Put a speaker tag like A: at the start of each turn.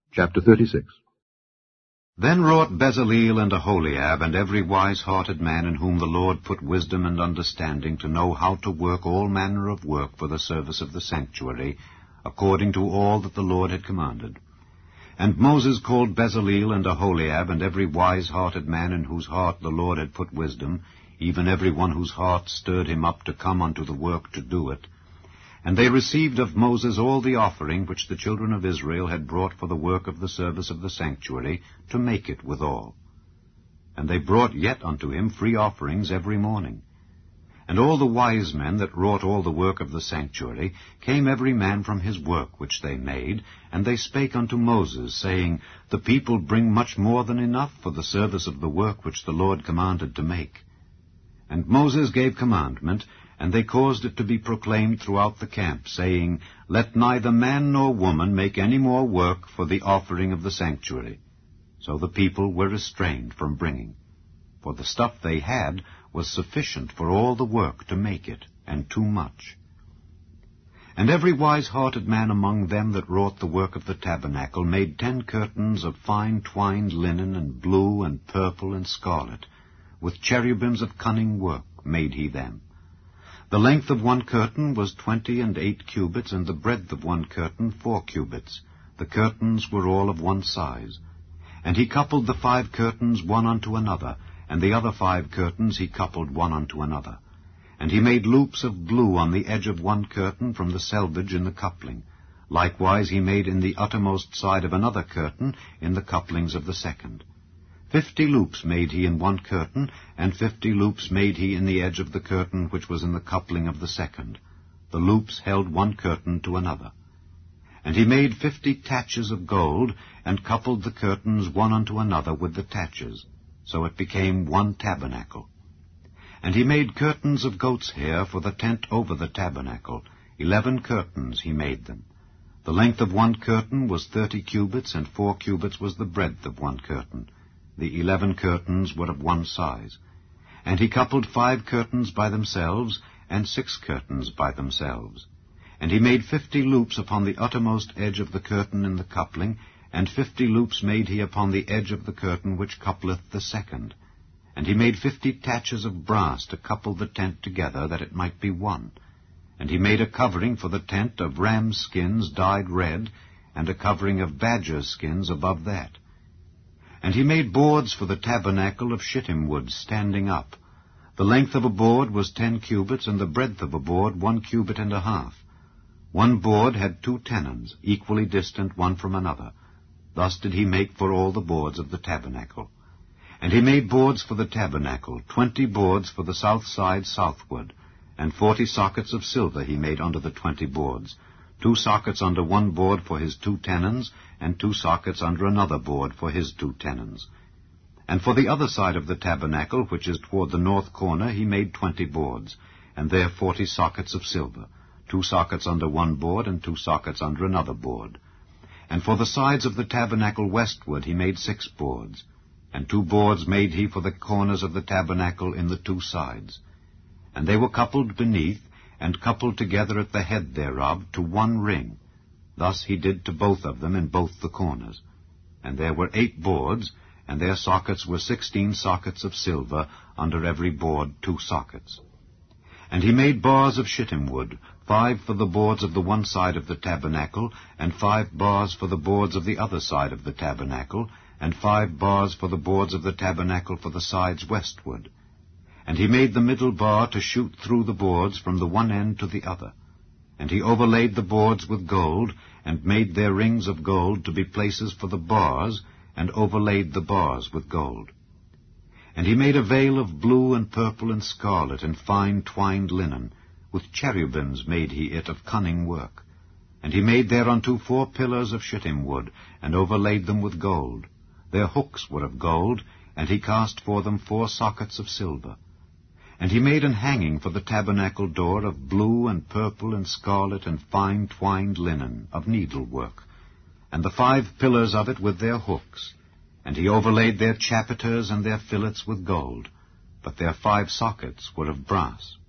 A: Chapter 36.
B: Then wrought Bezaleel and Aholiab, and every wise-hearted man in whom the Lord put wisdom and understanding, to know how to work all manner of work for the service of the sanctuary, according to all that the Lord had commanded. And Moses called Bezaleel and Aholiab, and every wise-hearted man in whose heart the Lord had put wisdom, even every one whose heart stirred him up to come unto the work to do it. And they received of Moses all the offering which the children of Israel had brought for the work of the service of the sanctuary, to make it withal. And they brought yet unto him free offerings every morning. And all the wise men that wrought all the work of the sanctuary came every man from his work which they made, and they spake unto Moses, saying, The people bring much more than enough for the service of the work which the Lord commanded to make. And Moses gave commandment, and they caused it to be proclaimed throughout the camp, saying, Let neither man nor woman make any more work for the offering of the sanctuary. So the people were restrained from bringing. For the stuff they had was sufficient for all the work to make it, and too much. And every wise-hearted man among them that wrought the work of the tabernacle made 10 curtains of fine twined linen, and blue, and purple, and scarlet. With cherubims of cunning work made he them. The length of one curtain was 28 cubits, and the breadth of one curtain 4 cubits. The curtains were all of one size. And he coupled the 5 curtains one unto another, and the other 5 curtains he coupled one unto another. And he made loops of blue on the edge of one curtain from the selvage in the coupling. Likewise he made in the uttermost side of another curtain in the couplings of the second. 50 loops made he in one curtain, and 50 loops made he in the edge of the curtain which was in the coupling of the second. The loops held one curtain to another. And he made 50 taches of gold, and coupled the curtains one unto another with the taches. So it became one tabernacle. And he made curtains of goat's hair for the tent over the tabernacle. 11 curtains he made them. The length of one curtain was 30 cubits, and 4 cubits was the breadth of one curtain. The 11 curtains were of one size. And he coupled 5 curtains by themselves, and 6 curtains by themselves. And he made 50 loops upon the uttermost edge of the curtain in the coupling, and 50 loops made he upon the edge of the curtain which coupleth the second. And he made 50 taches of brass to couple the tent together, that it might be one. And he made a covering for the tent of rams' skins dyed red, and a covering of badgers' skins above that. And he made boards for the tabernacle of shittim wood standing up. The length of a board was 10 cubits, and the breadth of a board 1 cubit and a half. One board had 2 tenons, equally distant one from another. Thus did he make for all the boards of the tabernacle. And he made boards for the tabernacle, 20 boards for the south side southward, and 40 sockets of silver he made under the 20 boards, 2 sockets under one board for his 2 tenons, and 2 sockets under another board for his 2 tenons. And for the other side of the tabernacle, which is toward the north corner, he made 20 boards, and there 40 sockets of silver, 2 sockets under one board, and 2 sockets under another board. And for the sides of the tabernacle westward he made 6 boards, and 2 boards made he for the corners of the tabernacle in the 2 sides. And they were coupled beneath, and coupled together at the head thereof to one ring. Thus he did to both of them in both the corners. And there were 8 boards, and their sockets were 16 sockets of silver, under every board 2 sockets. And he made bars of shittim wood, 5 for the boards of the one side of the tabernacle, and 5 bars for the boards of the other side of the tabernacle, and 5 bars for the boards of the tabernacle for the sides westward. And he made the middle bar to shoot through the boards from the one end to the other. And he overlaid the boards with gold, and made their rings of gold to be places for the bars, and overlaid the bars with gold. And he made a veil of blue and purple and scarlet and fine twined linen. With cherubims made he it of cunning work. And he made thereunto 4 pillars of shittim wood, and overlaid them with gold. Their hooks were of gold, and he cast for them 4 sockets of silver. And he made an hanging for the tabernacle door of blue and purple and scarlet and fine twined linen, of needlework, and the 5 pillars of it with their hooks. And he overlaid their chapiters and their fillets with gold, but their 5 sockets were of brass.